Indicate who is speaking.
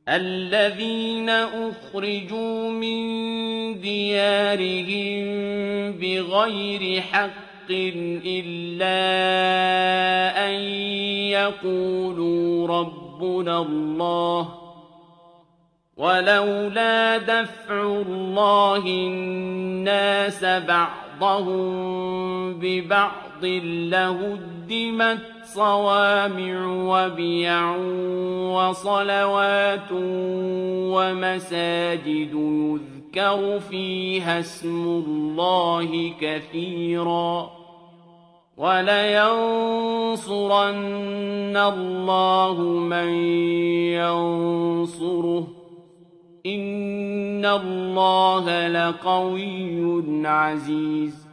Speaker 1: الذين أخرجوا من ديارهم بغير حق إلا أن يقولوا ربنا الله ولولا دفع الله الناس بعضهم ببعض لهدمت صوامع وبيع وصلوات ومساجد يذكر فيها اسم الله كثيرا ولينصرن الله من ينصره إن الله لقوي عزيز